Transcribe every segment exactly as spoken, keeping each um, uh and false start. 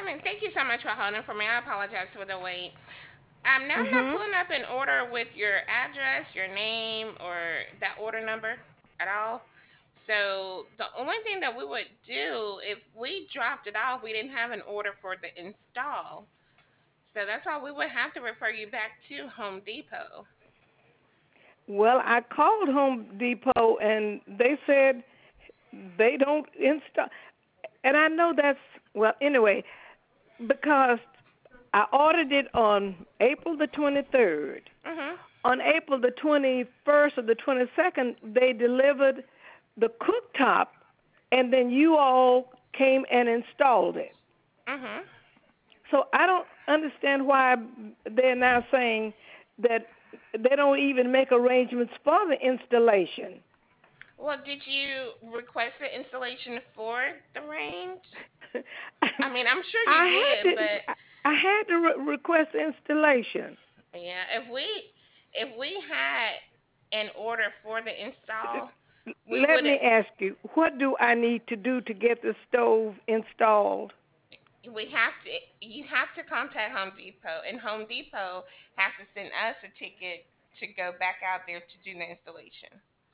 Carmen, thank you so much for holding for me. I apologize for the wait. Um, now I'm not Mhm. pulling up an order with your address, your name, or that order number at all. So the only thing that we would do if we dropped it off, we didn't have an order for the install. So that's why we would have to refer you back to Home Depot. Well, I called Home Depot and they said they don't install. And I know that's well anyway because I ordered it on April the twenty-third. Mhm. On April the twenty-first or the twenty-second, they delivered the cooktop, and then you all came and installed it. Mhm. So I don't understand why they're now saying that they don't even make arrangements for the installation. Well, did you request the installation for the range? I mean, I'm sure you I had did, to but I had to re- request installation. yeah, if we if we had an order for the install, we Let would me ask you, what do I need to do to get the stove installed? we have to you have to contact Home Depot, and Home Depot has to send us a ticket to go back out there to do the installation.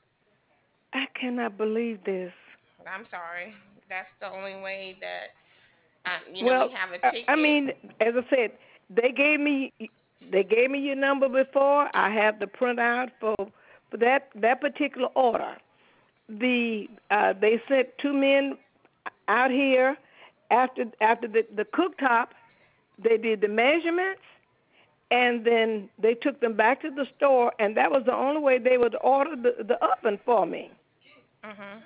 I cannot believe this. I'm sorry. That's the only way that um, you know we Well, have a I I ticket. mean, as I said, they gave me they gave me your number before. I have the printout for for that that particular order. The uh, they sent two men out here after after the the cooktop. They did the measurements, and then they took them back to the store, and that was the only way they would order the the oven for me. Mhm.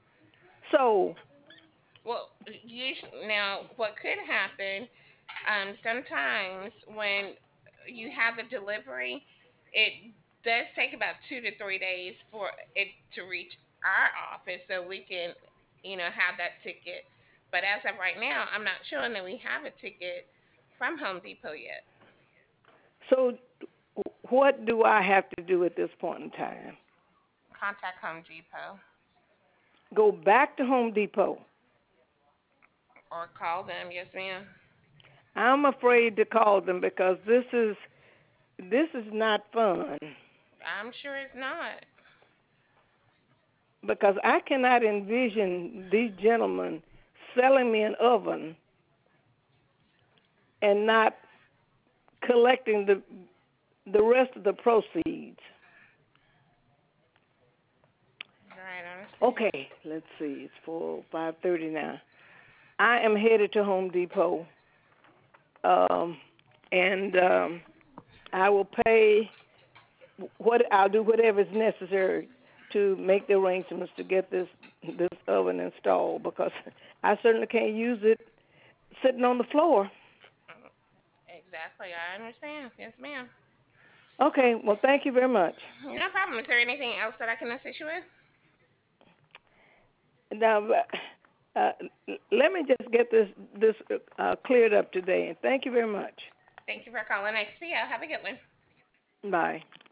So Well, usually now what could happen um, sometimes when you have the delivery, it does take about two to three days for it to reach our office so we can, you know, have that ticket. But as of right now, I'm not showing that we have a ticket from Home Depot yet. so what do I have to do at this point in time? Contact Home Depot Go back to Home Depot. or call them. Yes, ma'am. I'm afraid to call them because this is this is not fun. I'm sure it's not. Because I cannot envision these gentlemen selling me an oven and not collecting the the rest of the proceeds. Right, I understand. Okay, let's see. It's four five thirty now. I am headed to Home Depot, um, and um, I will pay what I'll do whatever is necessary to make the arrangements to get this this oven installed because I certainly can't use it sitting on the floor. Exactly, I understand. Yes, ma'am. Okay, well, thank you very much. No problem. Is there anything else that I can assist you with? Now, uh, let me just get this this uh, cleared up today, and thank you very much. Thank you for calling X P O. Have a good one. Bye.